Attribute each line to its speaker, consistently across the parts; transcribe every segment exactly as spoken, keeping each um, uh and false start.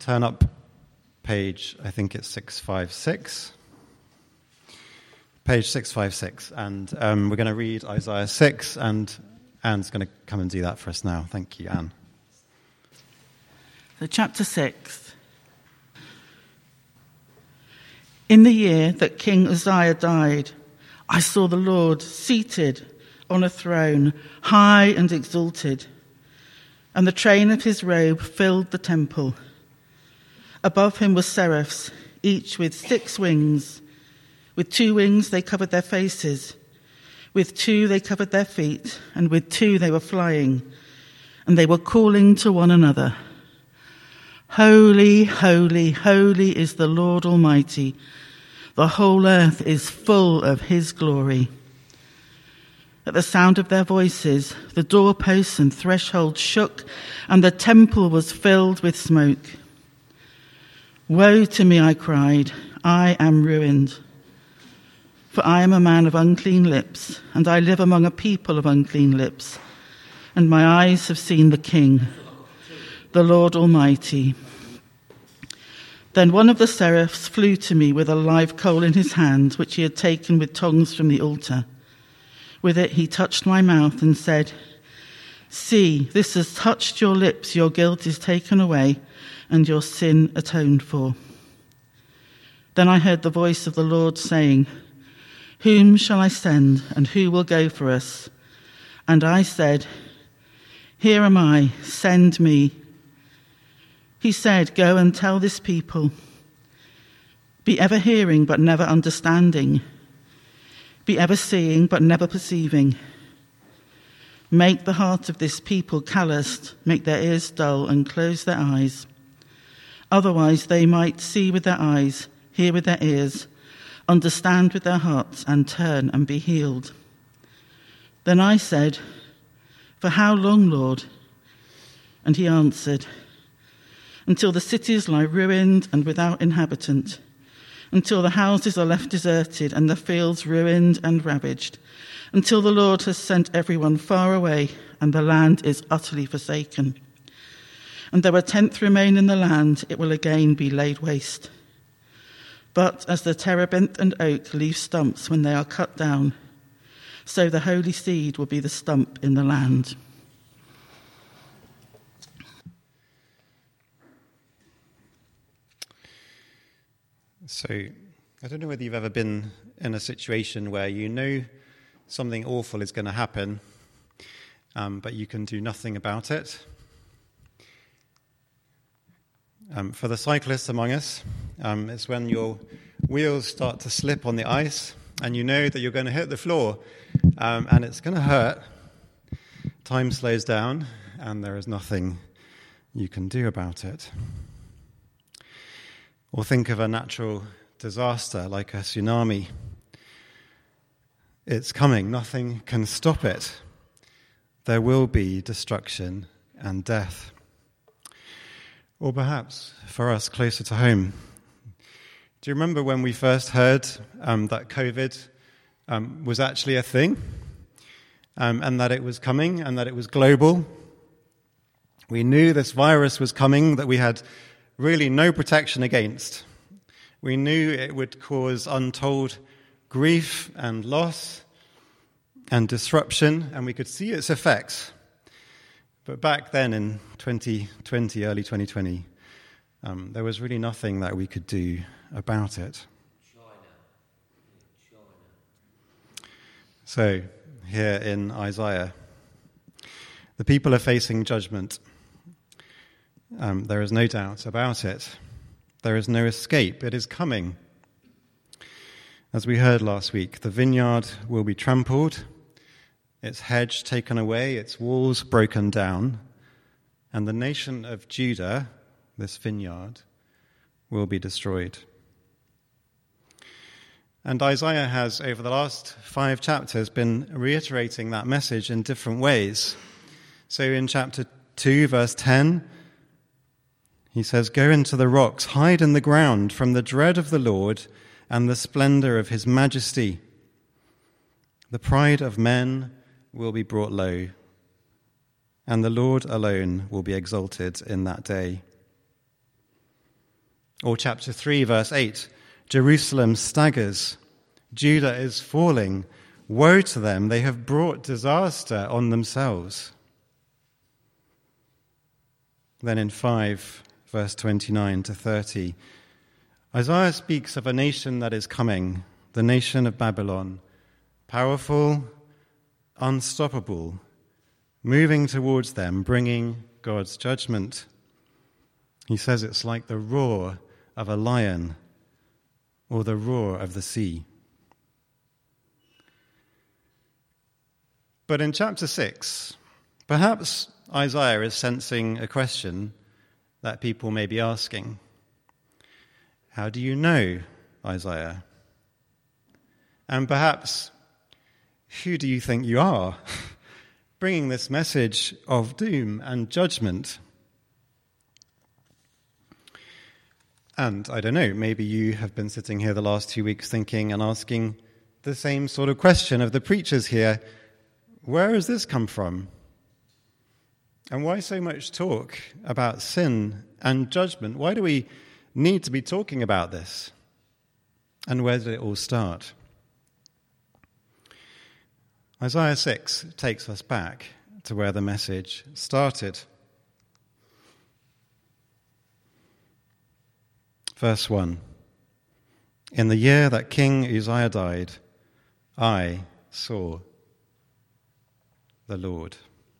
Speaker 1: turn up page, I think it's six five six. Page six five six. And um, we're going to read Isaiah six, and Anne's going to come and do that for us now. Thank you, Anne.
Speaker 2: So chapter six. In the year that King Uzziah died, I saw the Lord seated on a throne, high and exalted, and the train of his robe filled the temple. Above him were seraphs, each with six wings. With two wings they covered their faces, with two they covered their feet, and with two they were flying, and they were calling to one another, Holy, holy, holy is the Lord Almighty. The whole earth is full of his glory. At the sound of their voices, the doorposts and thresholds shook, and the temple was filled with smoke. Woe to me, I cried, I am ruined. For I am a man of unclean lips, and I live among a people of unclean lips, and my eyes have seen the King, the Lord Almighty. Then one of the seraphs flew to me with a live coal in his hand, which he had taken with tongs from the altar. With it he touched my mouth and said, See, this has touched your lips, your guilt is taken away, and your sin atoned for. Then I heard the voice of the Lord saying, Whom shall I send, and who will go for us? And I said, Here am I, send me. He said, Go and tell this people, be ever hearing but never understanding, be ever seeing but never perceiving. Make the heart of this people calloused, make their ears dull and close their eyes. Otherwise they might see with their eyes, hear with their ears, understand with their hearts, and turn and be healed. Then I said, For how long, Lord? And he answered, Until the cities lie ruined and without inhabitant, until the houses are left deserted and the fields ruined and ravaged, until the Lord has sent everyone far away and the land is utterly forsaken. And though a tenth remain in the land, it will again be laid waste. But as the terebinth and oak leave stumps when they are cut down, so the holy seed will be the stump in the land.
Speaker 1: So, I don't know whether you've ever been in a situation where you know something awful is going to happen, um, but you can do nothing about it. Um, for the cyclists among us, um, it's when your wheels start to slip on the ice and you know that you're going to hit the floor um, and it's going to hurt. Time slows down and there is nothing you can do about it. Or think of a natural disaster like a tsunami. It's coming, nothing can stop it. There will be destruction and death. Or perhaps, for us closer to home, do you remember when we first heard um, that COVID um, was actually a thing, um, and that it was coming, and that it was global? We knew this virus was coming that we had really no protection against. We knew it would cause untold grief and loss and disruption, and we could see its effects. But back then in twenty twenty, early twenty twenty, um, there was really nothing that we could do about it. China. China. So, here in Isaiah, the people are facing judgment. Um, there is no doubt about it. There is no escape. It is coming. As we heard last week, the vineyard will be trampled, its hedge taken away, its walls broken down, and the nation of Judah, this vineyard, will be destroyed. And Isaiah has, over the last five chapters, been reiterating that message in different ways. So in chapter two, verse ten, he says, Go into the rocks, hide in the ground from the dread of the Lord and the splendor of his majesty. The pride of men will be brought low, and the Lord alone will be exalted in that day. Or chapter three, verse eight, Jerusalem staggers, Judah is falling, woe to them, they have brought disaster on themselves. Then in five, verse twenty-nine to thirty, Isaiah speaks of a nation that is coming, the nation of Babylon, powerful, unstoppable, moving towards them, bringing God's judgment. He says it's like the roar of a lion or the roar of the sea. But in chapter six, perhaps Isaiah is sensing a question that people may be asking. How do you know, Isaiah? And perhaps, who do you think you are, bringing this message of doom and judgment? And I don't know, maybe you have been sitting here the last two weeks thinking and asking the same sort of question of the preachers here. Where has this come from? And why so much talk about sin and judgment? Why do we need to be talking about this? And where did it all start? Isaiah six takes us back to where the message started. Verse one, in the year that King Uzziah died, I saw the Lord.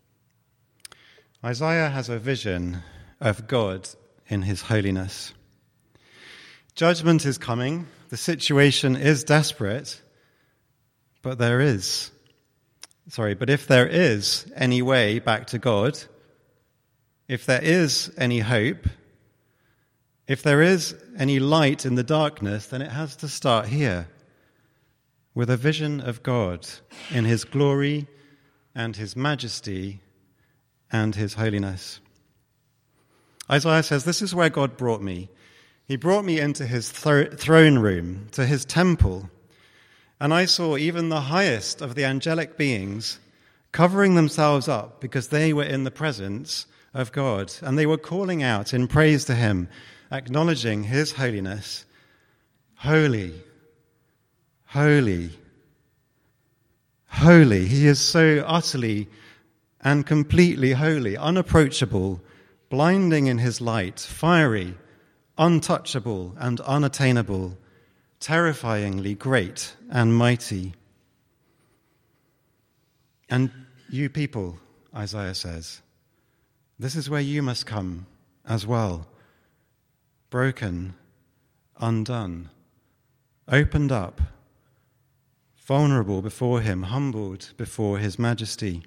Speaker 1: Isaiah has a vision of God in his holiness. Judgment is coming, the situation is desperate, but there is, sorry, but if there is any way back to God, if there is any hope, if there is any light in the darkness, then it has to start here, with a vision of God in his glory and his majesty and his holiness. Isaiah says, this is where God brought me. He brought me into his th- throne room, to his temple, and I saw even the highest of the angelic beings covering themselves up because they were in the presence of God, and they were calling out in praise to him, acknowledging his holiness. Holy, holy, holy. He is so utterly and completely holy, unapproachable, blinding in his light, fiery, untouchable and unattainable, terrifyingly great and mighty. And you people, Isaiah says, this is where you must come as well. Broken, undone, opened up, vulnerable before him, humbled before his majesty.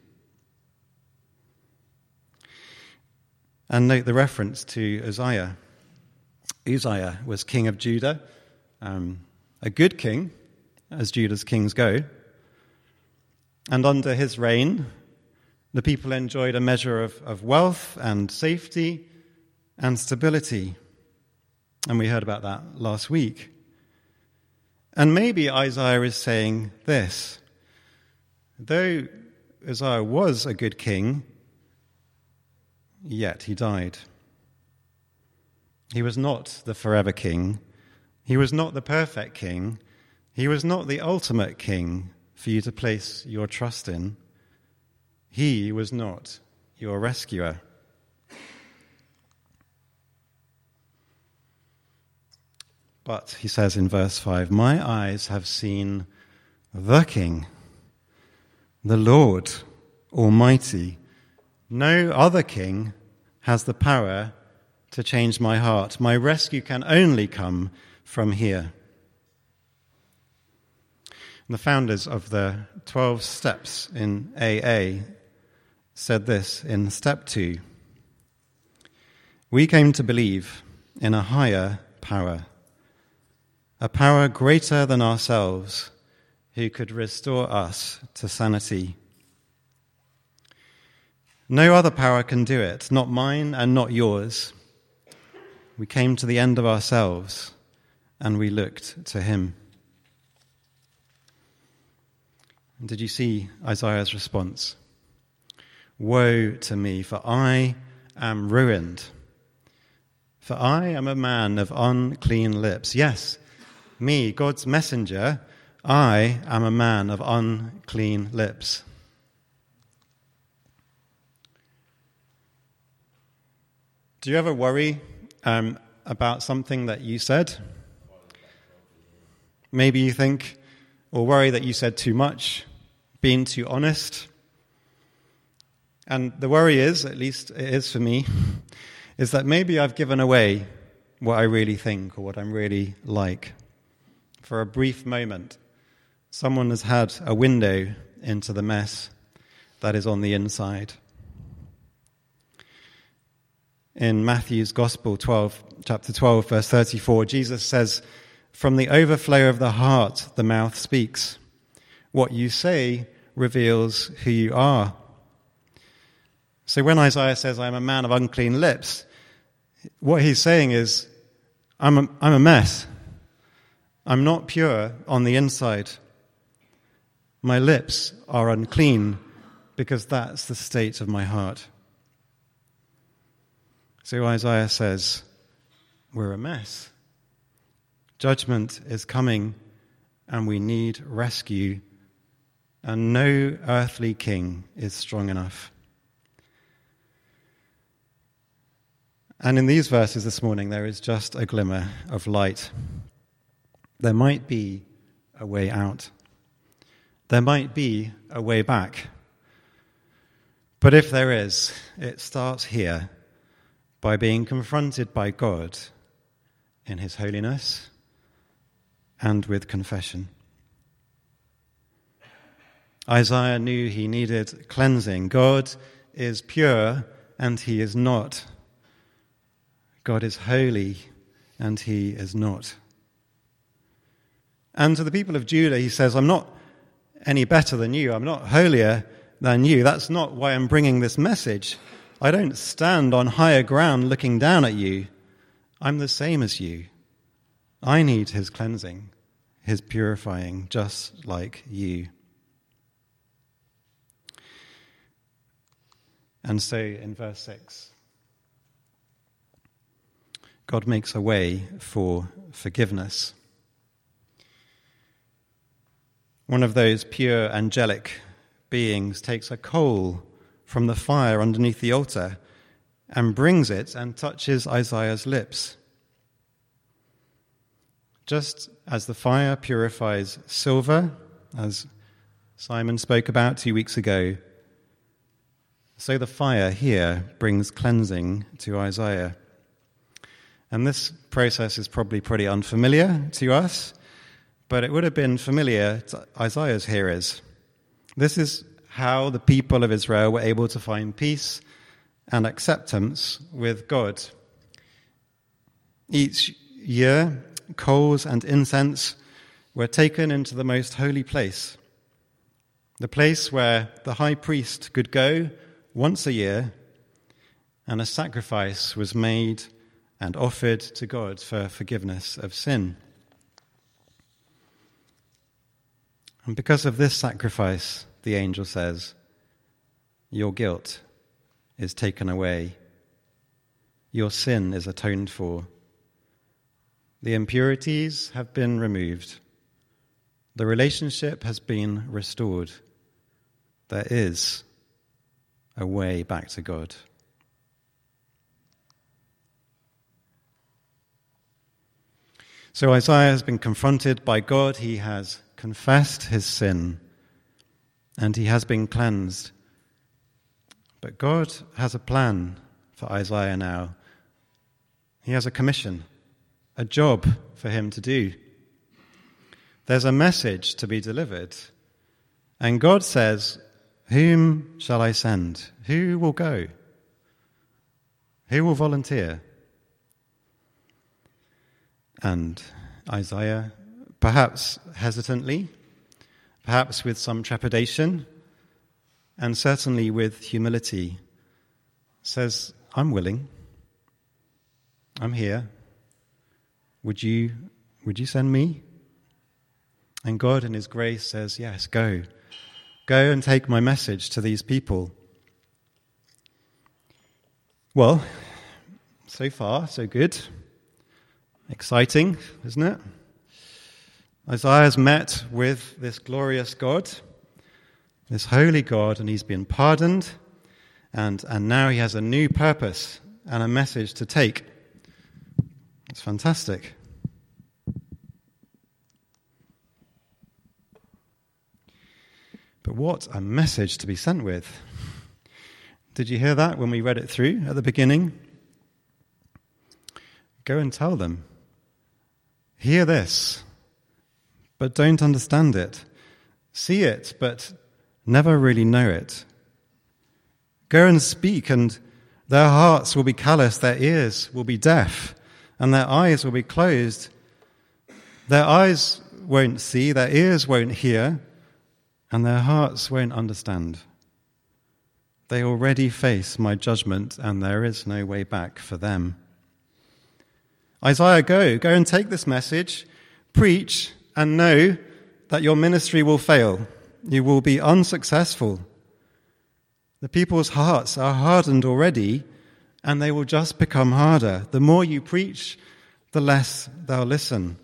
Speaker 1: And note the reference to Uzziah. Uzziah was king of Judah, um, a good king, as Judah's kings go. And under his reign, the people enjoyed a measure of, of wealth and safety and stability. And we heard about that last week. And maybe Isaiah is saying this: though Uzziah was a good king, yet he died. He was not the forever king. He was not the perfect king. He was not the ultimate king for you to place your trust in. He was not your rescuer. But he says in verse five, my eyes have seen the King, the Lord Almighty. No other king has the power to change my heart. My rescue can only come from here. The founders of the twelve steps in A A said this in step two. We came to believe in a higher power, a power greater than ourselves, who could restore us to sanity. No other power can do it, not mine and not yours. We came to the end of ourselves, and we looked to him. And did you see Isaiah's response? Woe to me, for I am ruined. For I am a man of unclean lips. Yes, me, God's messenger, I am a man of unclean lips. Do you ever worry um, about something that you said? Maybe you think, or worry that you said too much, being too honest. And the worry is, at least it is for me, is that maybe I've given away what I really think or what I'm really like. For a brief moment, someone has had a window into the mess that is on the inside. In Matthew's Gospel, twelve, chapter twelve, verse thirty-four, Jesus says, "From the overflow of the heart, the mouth speaks. What you say reveals who you are." So when Isaiah says, "I'm a man of unclean lips," what he's saying is, I'm a, I'm a mess. I'm not pure on the inside. My lips are unclean because that's the state of my heart. So Isaiah says, we're a mess. Judgment is coming and we need rescue, and no earthly king is strong enough. And in these verses this morning, there is just a glimmer of light. There might be a way out. There might be a way back. But if there is, it starts here, by being confronted by God in his holiness and with confession. Isaiah knew he needed cleansing. God is pure and he is not. God is holy and he is not. And to the people of Judah, he says, I'm not any better than you. I'm not holier than you. That's not why I'm bringing this message. I don't stand on higher ground looking down at you. I'm the same as you. I need his cleansing, his purifying, just like you. And so in verse six, God makes a way for forgiveness. One of those pure angelic beings takes a coal from the fire underneath the altar and brings it and touches Isaiah's lips. Just as the fire purifies silver, as Simon spoke about two weeks ago, so the fire here brings cleansing to Isaiah. And this process is probably pretty unfamiliar to us, but it would have been familiar to Isaiah's hearers. This is how the people of Israel were able to find peace and acceptance with God. Each year, coals and incense were taken into the most holy place, the place where the high priest could go once a year, and a sacrifice was made and offered to God for forgiveness of sin. And because of this sacrifice, the angel says, your guilt is taken away. Your sin is atoned for. The impurities have been removed. The relationship has been restored. There is a way back to God. So Isaiah has been confronted by God. He has confessed his sin, and he has been cleansed. But God has a plan for Isaiah now. He has a commission, a job for him to do. There's a message to be delivered. And God says, whom shall I send? Who will go? Who will volunteer? And Isaiah, perhaps hesitantly, perhaps with some trepidation, and certainly with humility, says, I'm willing. I'm here. Would you, would you send me? And God in his grace says, yes, go. Go and take my message to these people. Well, So far, so good. Exciting, isn't it? Isaiah's met with this glorious God, this holy God, and he's been pardoned, and, and now he has a new purpose and a message to take. It's fantastic. But what a message to be sent with. Did you hear that when we read it through at the beginning? Go and tell them. Hear this, but don't understand it. See it, but never really know it. Go and speak, and their hearts will be callous, their ears will be deaf, and their eyes will be closed. Their eyes won't see, their ears won't hear, and their hearts won't understand. They already face my judgment, and there is no way back for them. Isaiah, go, go and take this message, preach, and know that your ministry will fail. You will be unsuccessful. The people's hearts are hardened already, and they will just become harder. The more you preach, the less they'll listen.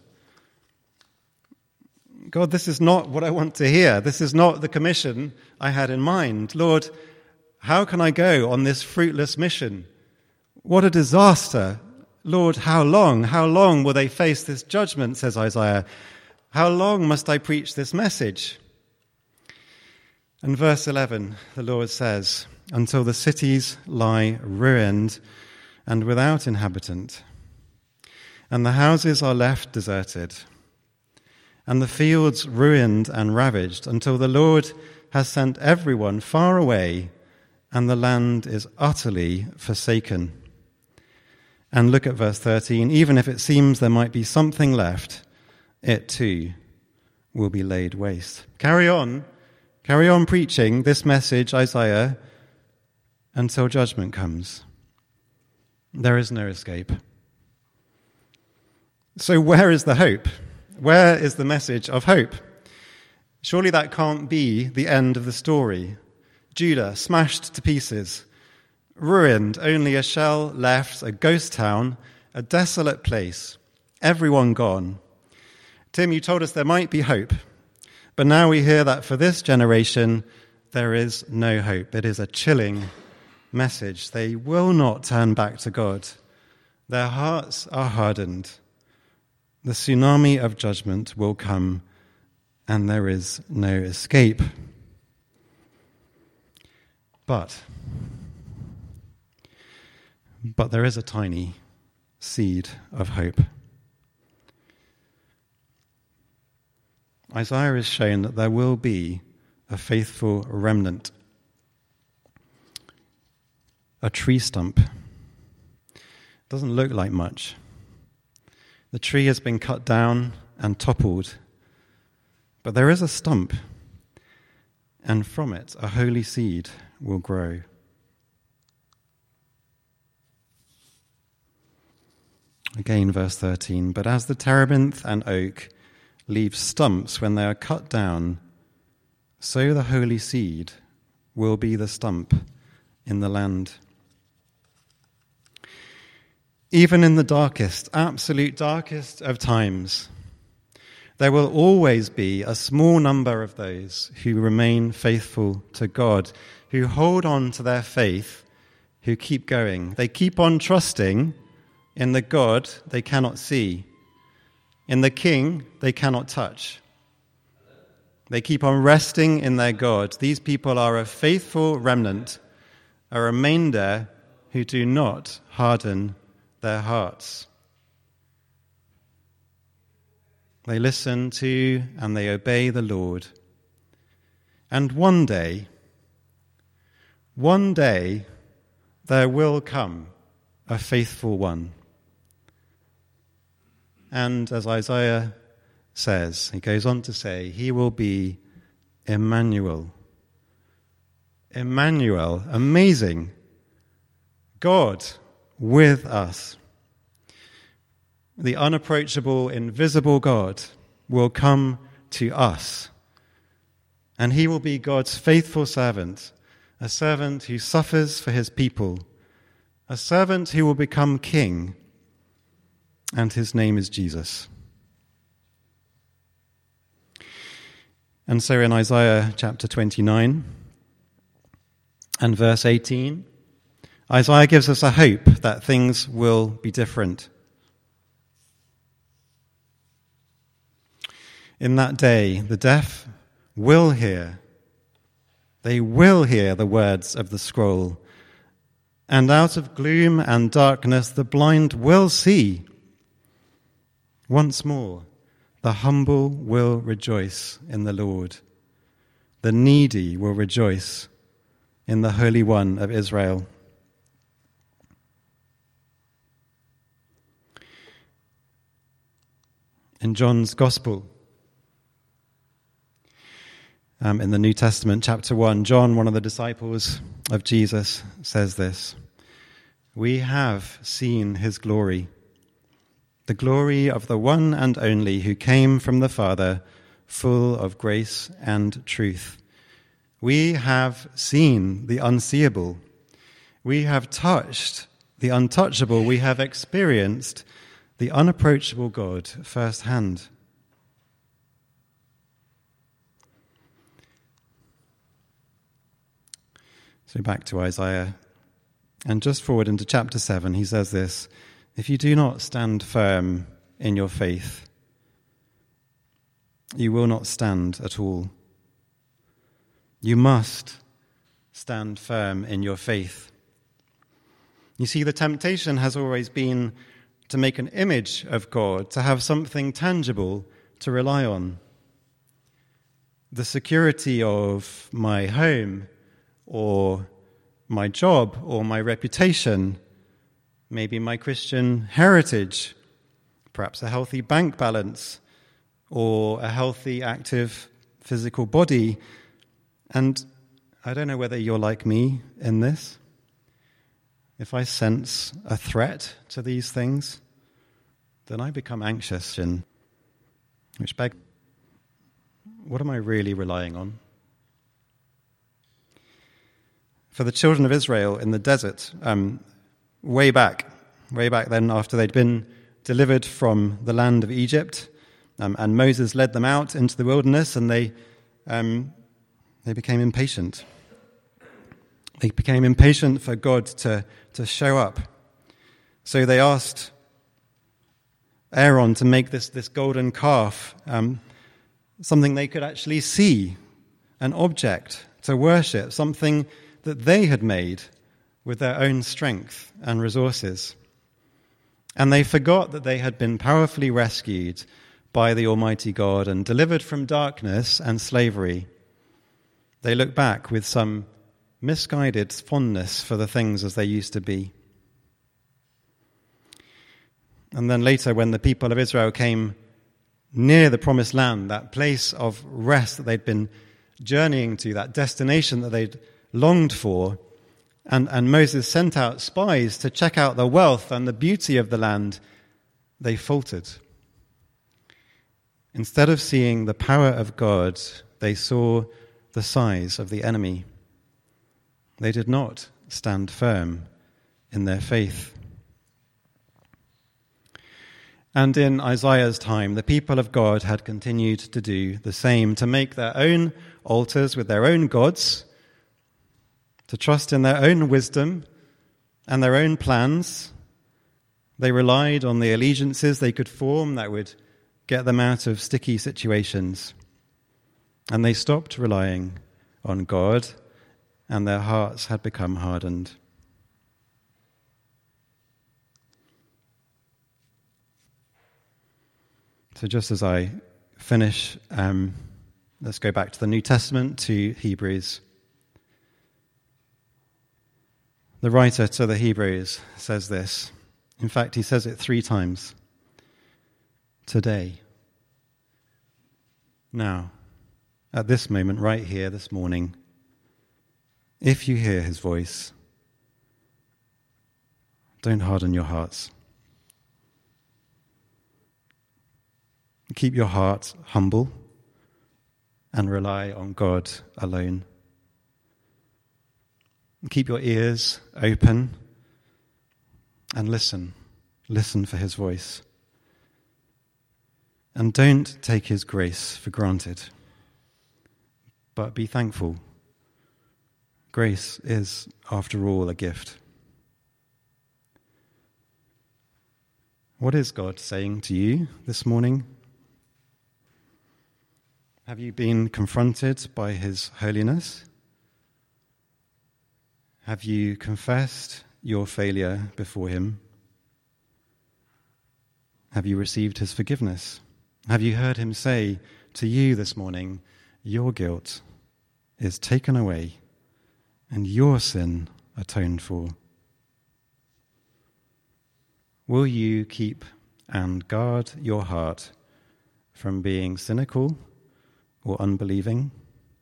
Speaker 1: God, this is not what I want to hear. This is not the commission I had in mind. Lord, how can I go on this fruitless mission? What a disaster. Lord, how long? How long will they face this judgment, says Isaiah. How long must I preach this message? And verse eleven, the Lord says, until the cities lie ruined and without inhabitant, and the houses are left deserted, and the fields ruined and ravaged, until the Lord has sent everyone far away, and the land is utterly forsaken. And look at verse thirteen. Even if it seems there might be something left, it too will be laid waste. Carry on. Carry on preaching this message, Isaiah, until judgment comes. There is no escape. So where is the hope? Where is the message of hope? Surely that can't be the end of the story. Judah smashed to pieces, ruined, only a shell left, a ghost town, a desolate place, everyone gone. Tim, you told us there might be hope, but now we hear that for this generation, there is no hope. It is a chilling message. They will not turn back to God. Their hearts are hardened. The tsunami of judgment will come, and there is no escape. But But there is a tiny seed of hope. Isaiah is shown that there will be a faithful remnant, a tree stump. Doesn't look like much. The tree has been cut down and toppled, but there is a stump, and from it a holy seed will grow. Again, verse thirteen, but as the terebinth and oak leave stumps when they are cut down, so the holy seed will be the stump in the land. Even in the darkest, absolute darkest of times, there will always be a small number of those who remain faithful to God, who hold on to their faith, who keep going. They keep on trusting in the God they cannot see, in the King they cannot touch. They keep on resting in their God. These people are a faithful remnant, a remainder who do not harden their hearts. They listen to and they obey the Lord. And one day, one day, there will come a faithful one. And as Isaiah says, he goes on to say, he will be Emmanuel. Emmanuel, amazing. God with us. The unapproachable, invisible God will come to us. And he will be God's faithful servant, a servant who suffers for his people a servant who will become king, and his name is Jesus. And so in Isaiah chapter twenty-nine and verse eighteen, Isaiah gives us a hope that things will be different. In that day, the deaf will hear. They will hear the words of the scroll. And out of gloom and darkness, the blind will see. Once more, the humble will rejoice in the Lord. The needy will rejoice in the Holy One of Israel. In John's Gospel, um, in the New Testament, chapter one, John, one of the disciples of Jesus, says this: "We have seen his glory, the glory of the one and only who came from the Father, full of grace and truth. We have seen the unseeable. We have touched the untouchable. We have experienced the unapproachable God firsthand." So back to Isaiah, and just forward into chapter seven, he says this: "If you do not stand firm in your faith, you will not stand at all." You must stand firm in your faith. You see, the temptation has always been to make an image of God, to have something tangible to rely on. The security of my home, or my job, or my reputation, maybe my Christian heritage, perhaps a healthy bank balance, or a healthy, active physical body. And I don't know whether you're like me in this. If I sense a threat to these things, then I become anxious, and which begs, what am I really relying on? For the children of Israel in the desert, um, way back, way back then, after they'd been delivered from the land of Egypt, um, and Moses led them out into the wilderness, and they um, they became impatient. They became impatient for God to, to show up. So they asked Aaron to make this, this golden calf, um, something they could actually see, an object to worship, something that they had made with their own strength and resources. And they forgot that they had been powerfully rescued by the Almighty God and delivered from darkness and slavery. They look back with some misguided fondness for the things as they used to be. And then later, when the people of Israel came near the promised land, that place of rest that they'd been journeying to, that destination that they'd longed for, and, and Moses sent out spies to check out the wealth and the beauty of the land, they faltered. Instead of seeing the power of God, they saw the size of the enemy. They did not stand firm in their faith. And in Isaiah's time, the people of God had continued to do the same, to make their own altars with their own gods, to trust in their own wisdom and their own plans. They relied on the allegiances they could form that would get them out of sticky situations. And they stopped relying on God, and their hearts had become hardened. So just as I finish, um, let's go back to the New Testament, to Hebrews. The writer to the Hebrews says this. In fact, he says it three times. Today. Now. At this moment, right here, this morning. If you hear his voice, don't harden your hearts. Keep your heart humble and rely on God alone. Keep your ears open and listen. Listen for his voice. And don't take his grace for granted, but be thankful. Grace is, after all, a gift. What is God saying to you this morning? Have you been confronted by his holiness? Have you confessed your failure before him? Have you received his forgiveness? Have you heard him say to you this morning, your guilt is taken away and your sin atoned for? Will you keep and guard your heart from being cynical or unbelieving?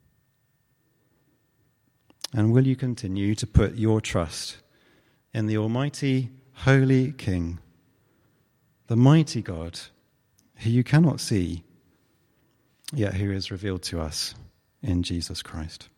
Speaker 1: And will you continue to put your trust in the Almighty, Holy King, the mighty God, who you cannot see, yet who is revealed to us in Jesus Christ?